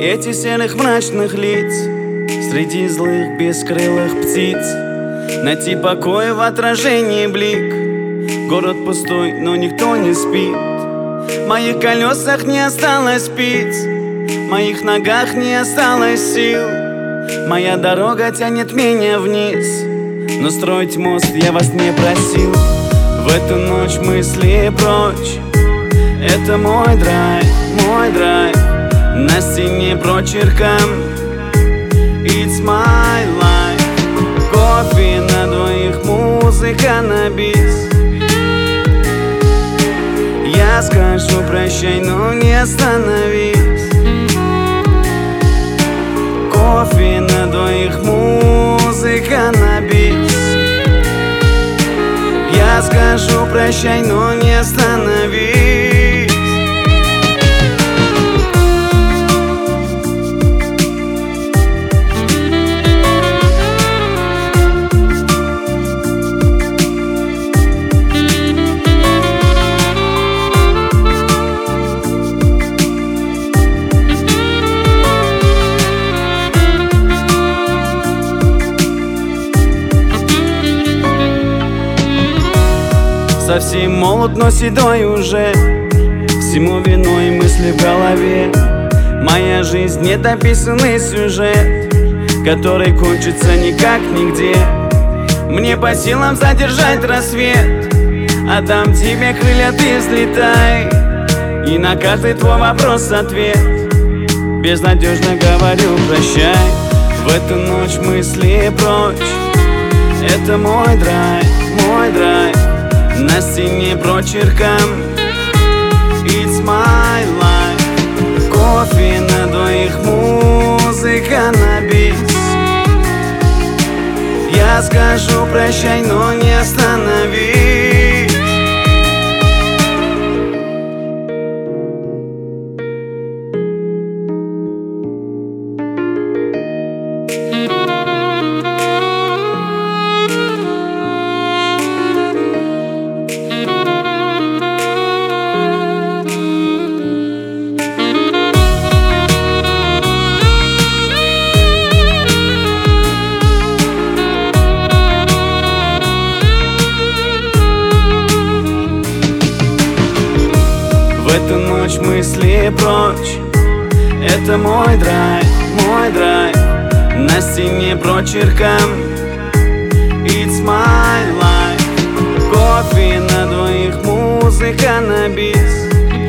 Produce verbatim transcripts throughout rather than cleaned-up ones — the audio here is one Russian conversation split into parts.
эти серых мрачных лиц среди злых бескрылых птиц. Найти покой в отражении блик. Город пустой, но никто не спит. В моих колесах не осталось спиц, в моих ногах не осталось сил. Моя дорога тянет меня вниз, но строить мост я вас не просил. В эту ночь мысли прочь, это мой драйв, мой драйв. На стене прочерком It's my life. Кофе на двоих, музыка на бис. Я скажу прощай, но не остановись. Кофе на двоих, музыка на бис. Я скажу прощай, но не остановись. Совсем молод, но седой уже, всему виной мысли в голове. Моя жизнь недописанный сюжет, который кончится никак нигде. Мне по силам задержать рассвет, отдам тебе крылья, ты взлетай. И на каждый твой вопрос ответ. Безнадежно говорю прощай. В эту ночь мысли прочь, это мой драйв, мой драйв. На стене прочерком It's my life. Кофе на двоих, музыка на бис. Я скажу прощай, но не остановись. В эту ночь мысли прочь, это мой драйв, мой драйв. На стене прочерком It's my life. Кофе на двоих, музыка на бис.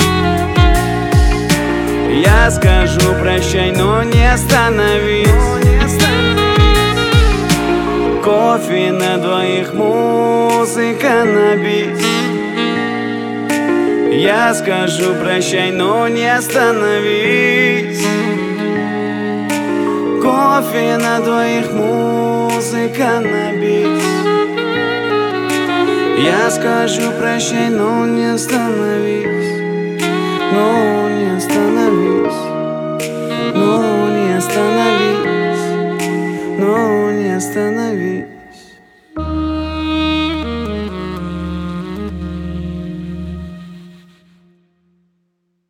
Я скажу прощай, но не остановись. Кофе на двоих, музыка на бис. Я скажу прощай, но не остановись. Кофе на двоих, музыка на бис. Я скажу прощай, но не остановись. Но не остановись. Но не остановись. Но не остановись.